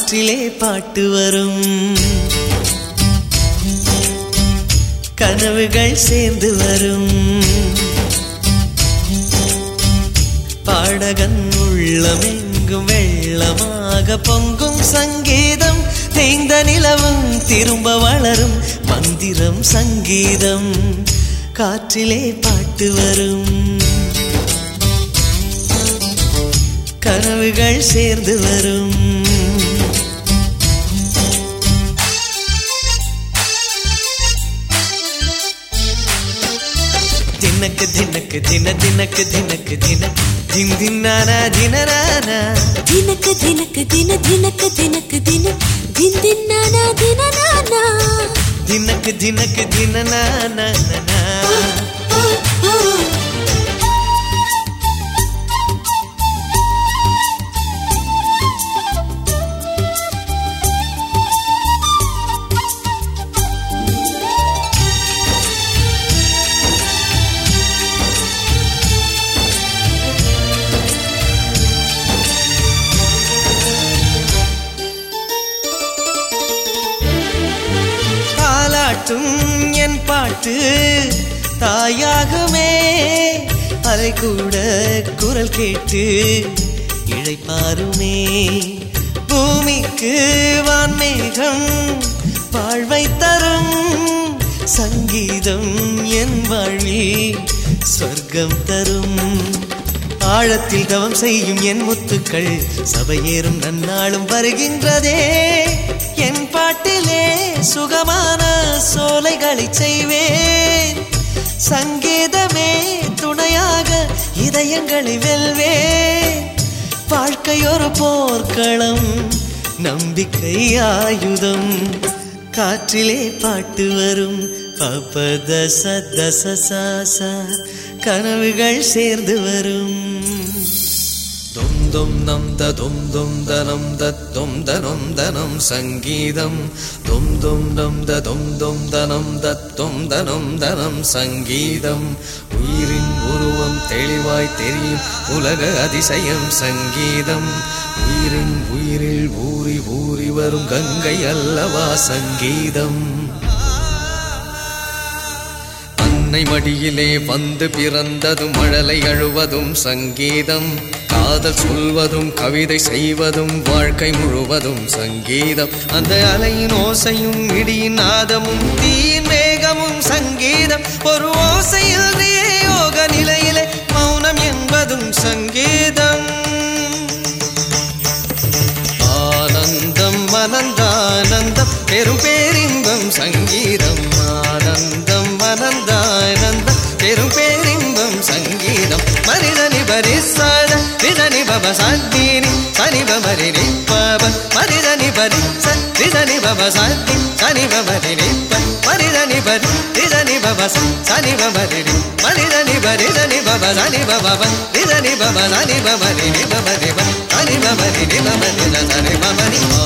காற்றிலே பாட்டு வரும், கனவுகள் சேர்ந்து வரும். பாடகன் உள்ளமெங்கும் வெள்ளமாக பொங்கும் சங்கீதம். தேய்ந்த நிலவும் திரும்ப வளரும் மந்திரம் சங்கீதம். காற்றிலே பாட்டு வரும், கனவுகள் சேர்ந்து வரும். தினக்கு தினக்கு தின தினக்கு தினக்கு தின தின் தின்னானா தினனானா. தினக்கு தினக்கு தின தினக்கு தினக்கு தின தின் தின்னானா தினனானா. தினக்கு தினக்கு தினனானா. என் பாட்டு தாயாகுமே, அலை கூட குரல் கேட்டு இழைப்பாருமே. பூமிக்கு வான்மேகம் வாழ்வை தரும் சங்கீதம், என் வாழ்வில் சொர்க்கம் தரும். ஆழத்தில் தவம் செய்யும் என் முத்துக்கள் சபையேறும் நன்னாளும் வருகின்றதே. என் பாட்டிலே சுகமான சோலைகளை செய்வேன், சங்கீதமே துணையாக இதயங்களை வெல்வேன். வாழ்க்கை ஒரு போர்க்களம், நம்பிக்கை ஆயுதம். காற்றிலே பாட்டு வரும், பபத சத சசா, கனவுகள் சேர்ந்து வரும். தொம் தொம் நம் த தொம் தொம் தனம் தத்தும் தனம் தனம் சங்கீதம். தொம் தொம் நம் த தொம் தொம் தனம் தத்தும் தனம் தனம் சங்கீதம். உயிரின் உருவம் தெளிவாய் தெரியும் உலக அதிசயம் சங்கீதம். உயிரின் உயிரில் ஊறி ஊறி வரும் கங்கை அல்லவா சங்கீதம். அன்னை மடியிலே வந்து பிறந்ததும் மழலை அழுவதும் சங்கீதம். காதல் சொல்வதும் கவிதை செய்வதும் வாழ்க்கை முழுவதும் சங்கீதம். அந்த அலையின் ஓசையும் இடியின் நாதமும் தீயின் வேகமும் சங்கீதம். ஒரு ஓசையில் யோக நிலையிலே மௌனம் என்பதும் சங்கீதம். ஆனந்தம் அனந்தானந்தம் பெரும் பேரின்பம் சங்கீதம். ஆனந்தம் அனந்தானந்தம் பெரும் பேரின்பம் சங்கீதம். மனிதனி பரிசாத விதனி பப சாத்தினி சனி பமரி நிப்பப மனிதனி பரி சனி பப சாத்தி சனி பமரி நிப்ப மனிதனி பரி விதனி பப சனி பமரி நி மனிதனி பரி தனி பப சனி பப விதனி பப சனி பமரி நி பமரி சனி பமரி நி பமரி சனி பமரி.